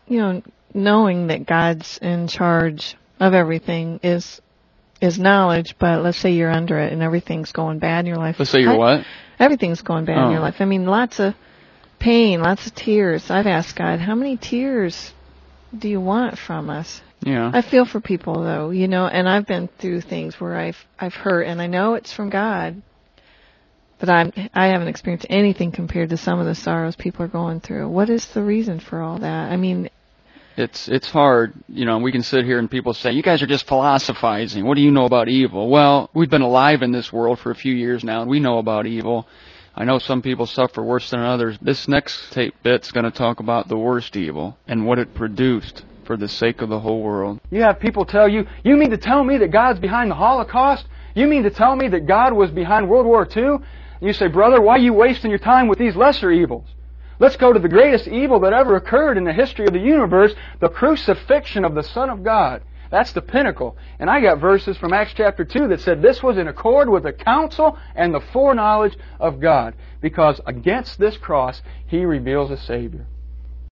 knowing that God's in charge of everything is knowledge, but let's say you're under it and everything's going bad in your life. Let's say you're what? Everything's going bad in your life. I mean, lots of pain, lots of tears. I've asked God, how many tears do you want from us? Yeah. I feel for people, though, and I've been through things where I've hurt, and I know it's from God, but I haven't experienced anything compared to some of the sorrows people are going through. What is the reason for all that? I mean, it's hard. We can sit here and people say, you guys are just philosophizing. What do you know about evil? Well, we've been alive in this world for a few years now, and we know about evil. I know some people suffer worse than others. This next tape bit's going to talk about the worst evil and what it produced for the sake of the whole world. You have people tell you, you mean to tell me that God's behind the Holocaust? You mean to tell me that God was behind World War II? And you say, brother, why are you wasting your time with these lesser evils? Let's go to the greatest evil that ever occurred in the history of the universe, the crucifixion of the Son of God. That's the pinnacle. And I got verses from Acts chapter 2 that said this was in accord with the counsel and the foreknowledge of God, because against this cross He reveals a Savior.